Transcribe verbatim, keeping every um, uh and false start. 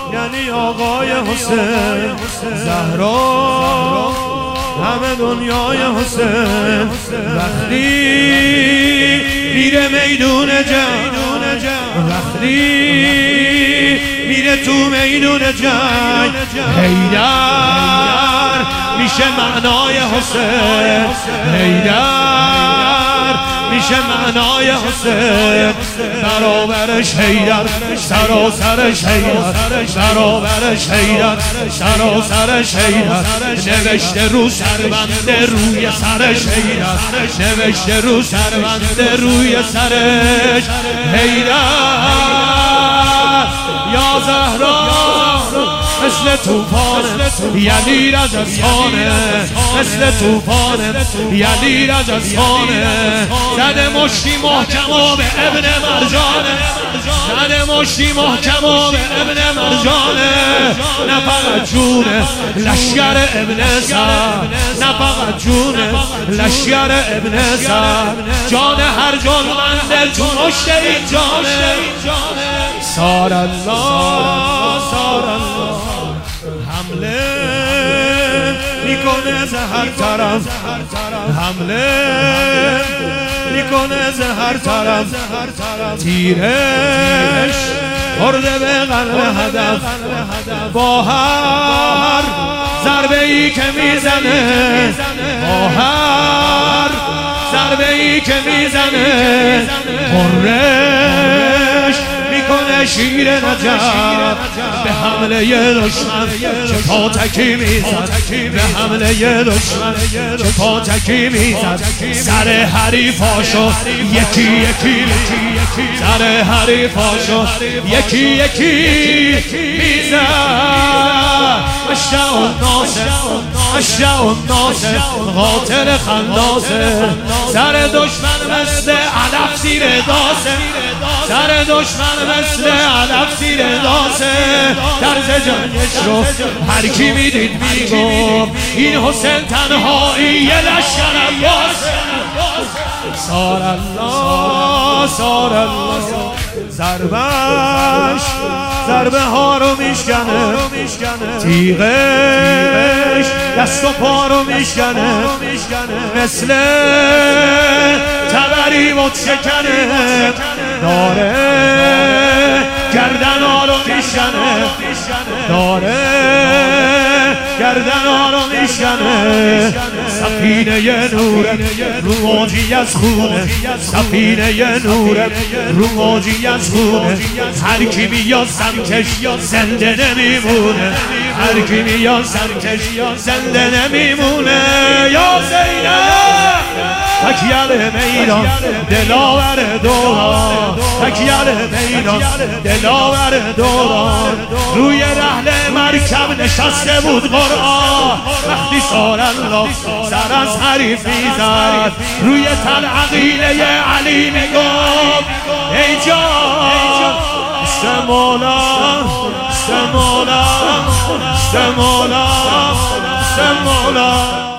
یعنی آقای حسین. زهرا همه دنیای حسین. وقتی میره میدون جنگ، وقتی میره تو میدون جنگ، حیدر میشه معنای حسین. حیدر میشه معنای حسین. برابرش حیدر، سراسرش حیدر، برابرش حیدر، سراسرش حیدر. نوشته رو سربند روی سرش حیدر، نوشته رو سربند روی سرش حیدر. یا زهرا مثل توفانه یدیر از اسفانه، مثل توفانه یدیر از اسفانه. زده مشتی محکم و به ابن مرجانه، زده مشتی محکم و به ابن مرجانه. نه فقط جونه لشگر ابن سر، نه فقط جونه لشگر ابن سر. جان هر جان منده تو مشت این جانه. سار الله سار الله حمله میکنه ز هر طرف، حمله میکنه ز هر طرف. تیرش خورده به قلب هدف، با هر ضربه ای که میزنه، با هر ضربه ای که میزنه قرش میکنه شیر نجف. به حمله دشمن چه پاتکی میزد، به حمله دشمن چه پاتکی میزد. سر حریفاشو یکی یکی سر حریفاشو یکی یکی میزد. اشجع الناصر اشجع الناصر قاتل خناسه. سر دشمن مثل علف زیر داسه، سر دشمن مثل علف زیر داسه. طرز جنگش رو هر کی میدید میگفت این حسین تنهایی یه لشکر عباسه. سار الله سار الله ضربش ضربه ها رو میشکنه، تیغش دست و پا رو میشکنه. مثل تبری بود شکنه، داره گردن ها رو میشکنه، داره گردن ها رو میشکنه. سفینه نوره رو موجی از خونه، سفینه نوره رو موجی از خونه. هر کی بیاد سمتش زنده نمیمونه، هر کی بیاد سمتش زنده نمیمونه. یا زینب تکیل میدان دلاور دوران، تکیل میدان دلاور دوران. روی رحل مرکب نشسته بود قرآن. وقتی سار الله سر از حریف میزد، روی تل عقیله علی میگفت ای جان سمولا سمولا سمولا سمولا.